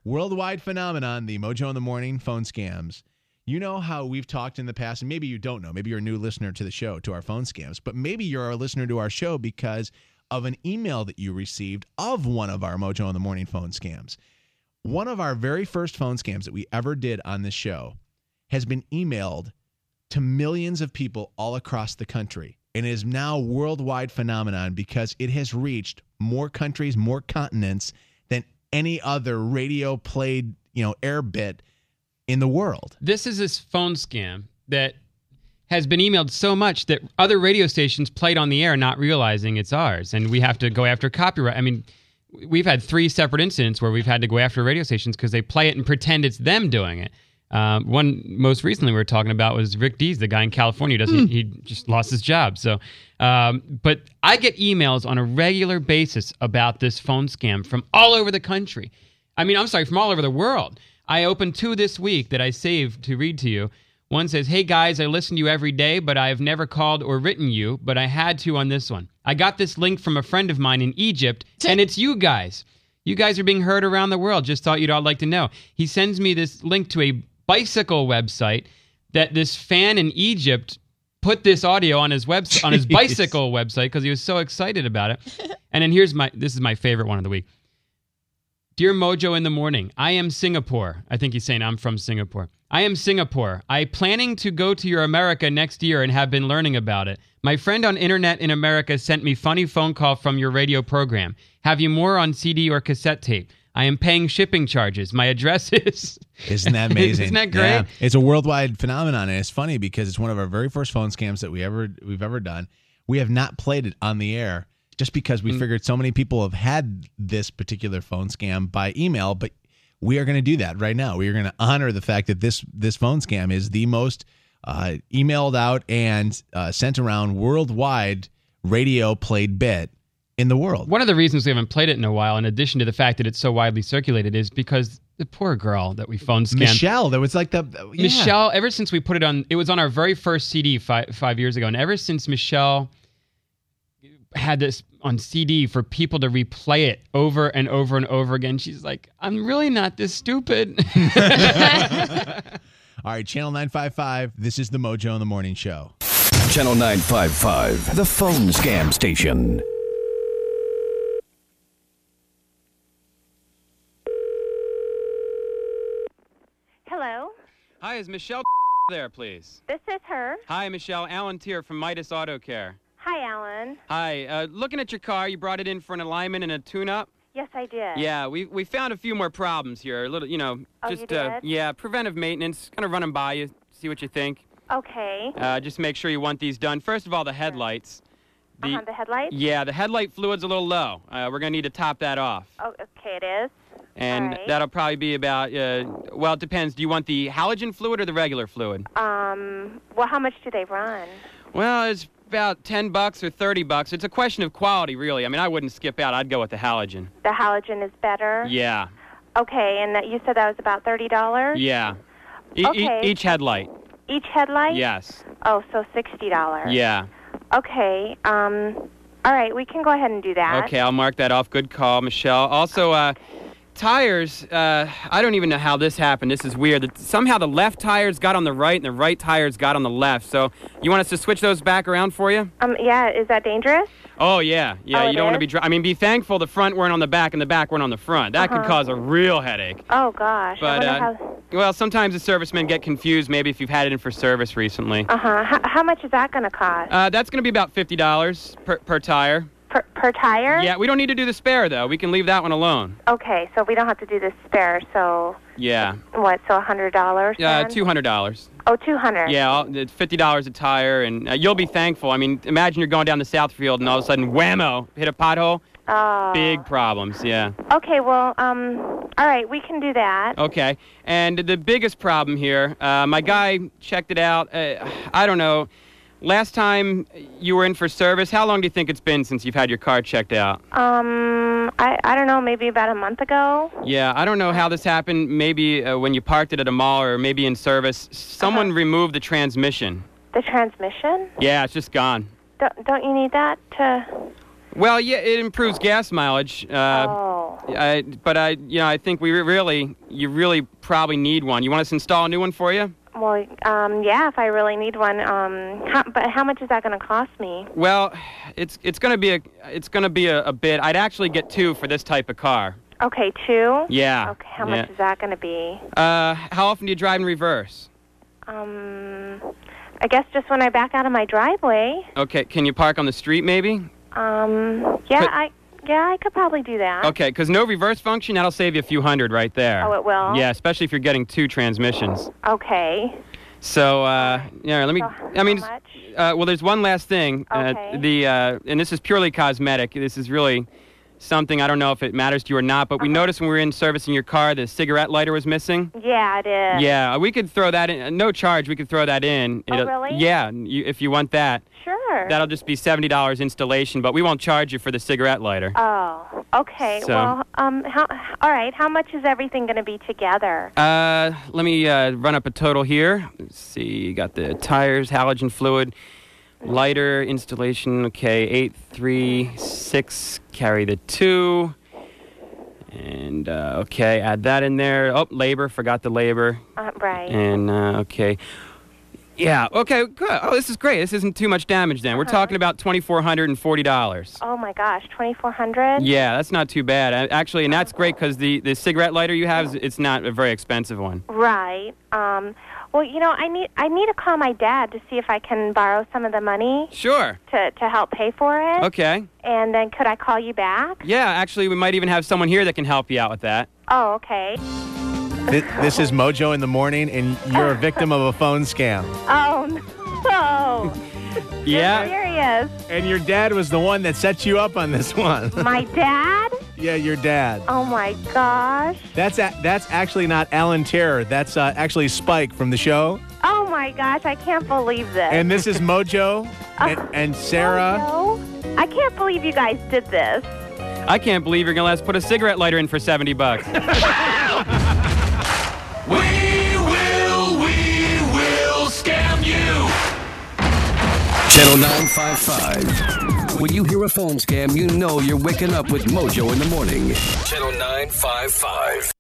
Worldwide phenomenon, the Mojo in the Morning phone scams. You know how we've talked in the past, and maybe you don't know. Maybe you're a new listener to the show, to our phone scams, but maybe you're a listener to our show because of an email that you received of one of our Mojo in the Morning phone scams. One of our very first phone scams that we ever did on this show has been emailed to millions of people all across the country and is now a worldwide phenomenon because it has reached more countries, more continents than any other radio played, air bit in the world. This is this phone scam that has been emailed so much that other radio stations played on the air not realizing it's ours, and we have to go after copyright. I mean, we've had 3 separate incidents where we've had to go after radio stations because they play it and pretend it's them doing it. One most recently we were talking about was Rick Dees, the guy in California. He just lost his job. So, but I get emails on a regular basis about this phone scam from all over the country. From all over the world. I opened 2 this week that I saved to read to you. One says, "Hey guys, I listen to you every day, but I have never called or written you, but I had to on this one. I got this link from a friend of mine in Egypt, and it's you guys. You guys are being heard around the world. Just thought you'd all like to know." He sends me this link to a bicycle website that this fan in Egypt put this audio on his on his bicycle website because he was so excited about it. And then this is my favorite one of the week. "Dear Mojo in the Morning, I am Singapore." I think he's saying I'm from Singapore. "I am Singapore. I planning to go to your America next year and have been learning about it. My friend on internet in America sent me funny phone call from your radio program. Have you more on CD or cassette tape? I am paying shipping charges. My address is..." Isn't that amazing? Isn't that great? Yeah. It's a worldwide phenomenon, and it's funny because it's one of our very first phone scams that we've ever done. We have not played it on the air just because we figured so many people have had this particular phone scam by email, but we are going to do that right now. We are going to honor the fact that this phone scam is the most emailed out and sent around worldwide radio played bit in the world. One of the reasons we haven't played it in a while, in addition to the fact that it's so widely circulated, is because the poor girl that we phone scammed. Michelle, there was Michelle, ever since we put it was on our very first CD 5 years ago, and ever since Michelle had this on CD for people to replay it over and over and over again, she's like, "I'm really not this stupid." All right, Channel 955, this is the Mojo in the Morning Show. Channel 955, the phone scam station. Hello? Hi, is Michelle there, please? This is her. Hi, Michelle. Alan Tier from Midas Auto Care. Hi, Alan. Hi. Looking at your car, you brought it in for an alignment and a tune-up? Yes, I did. Yeah, we found a few more problems here. A little, Oh, just you did? preventive maintenance. Kind of run them by you, see what you think. Okay. Just make sure you want these done. First of all, the headlights. The headlights? Yeah, the headlight fluid's a little low. We're gonna need to top that off. Oh, okay, it is. And All right. that'll probably be about. Well, it depends. Do you want the halogen fluid or the regular fluid? Well, how much do they run? Well, it's about $10 or $30. It's a question of quality, really. I mean, I wouldn't skip out. I'd go with the halogen. The halogen is better? Yeah. Okay, and you said that was about $30? Yeah. Okay. Each headlight. Each headlight? Yes. Oh, so $60. Yeah. Okay, all right, we can go ahead and do that. Okay, I'll mark that off. Good call, Michelle. Also, tires, I don't even know how this happened. This is weird. Somehow the left tires got on the right and the right tires got on the left. So you want us to switch those back around for you? Yeah, is that dangerous? Oh, yeah. Yeah, Oh, you it don't want to is? be... be thankful the front weren't on the back and the back weren't on the front. That could cause a real headache. Oh, gosh. But, I wonder how... well, sometimes the servicemen get confused, maybe if you've had it in for service recently. How much is that going to cost? That's going to be about $50 per tire. Per tire? Yeah, we don't need to do the spare, though. We can leave that one alone. Okay, so we don't have to do the spare, so... Yeah. What, so $100 then? $200. Oh, $200. Yeah, it's $50 a tire, and you'll be thankful. I mean, imagine you're going down the Southfield, and all of a sudden, whammo, hit a pothole. Oh. Big problems, yeah. Okay, well, all right, we can do that. Okay, and the biggest problem here, my guy checked it out. I don't know. Last time you were in for service, how long do you think it's been since you've had your car checked out? I don't know, maybe about a month ago. Yeah, I don't know how this happened. Maybe when you parked it at a mall or maybe in service, someone removed the transmission. The transmission? Yeah, it's just gone. Don't you need that to... Well, yeah, it improves gas mileage. I think you really probably need one. You want us to install a new one for you? Well, yeah, if I really need one. But how much is that going to cost me? Well, it's going to be a bit. I'd actually get 2 for this type of car. Okay, 2? Yeah. Okay, how much is that going to be? How often do you drive in reverse? I guess just when I back out of my driveway. Okay, can you park on the street maybe? I could probably do that. Okay, because no reverse function, that'll save you a few hundred right there. Oh, it will? Yeah, especially if you're getting 2 transmissions. Okay. So, let me. How much? Well, there's one last thing. Okay. And this is purely cosmetic. This is really something, I don't know if it matters to you or not, but we noticed when we were in servicing your car, the cigarette lighter was missing. Yeah, it is. Yeah, we could throw that in. No charge, we could throw that in. Oh, really? Yeah, if you want that. Sure. That'll just be $70 installation, but we won't charge you for the cigarette lighter. Oh, okay. So, all right. How much is everything going to be together? Let me run up a total here. Let's see. You got the tires, halogen fluid, lighter, installation. Okay, 836. Carry the 2. And, okay, add that in there. Oh, labor. Forgot the labor. Right. And, okay. Yeah, okay, good. Oh, this is great. This isn't too much damage then. We're talking about $2,440. Oh, my gosh, $2,400? Yeah, that's not too bad. Actually, and that's great because the cigarette lighter you have, it's not a very expensive one. Right. Well, I need to call my dad to see if I can borrow some of the money. Sure. To help pay for it. Okay. And then could I call you back? Yeah, actually, we might even have someone here that can help you out with that. Oh, okay. This is Mojo in the Morning, and you're a victim of a phone scam. Oh, no. Yeah. You're serious. And your dad was the one that set you up on this one. My dad? Yeah, your dad. Oh, my gosh. That's actually not Alan Terror. That's actually Spike from the show. Oh, my gosh. I can't believe this. And this is Mojo and Sarah. Mojo? I can't believe you guys did this. I can't believe you're going to let us put a cigarette lighter in for $70. We will scam you. Channel 955. When you hear a phone scam, you know you're waking up with Mojo in the morning. Channel 955.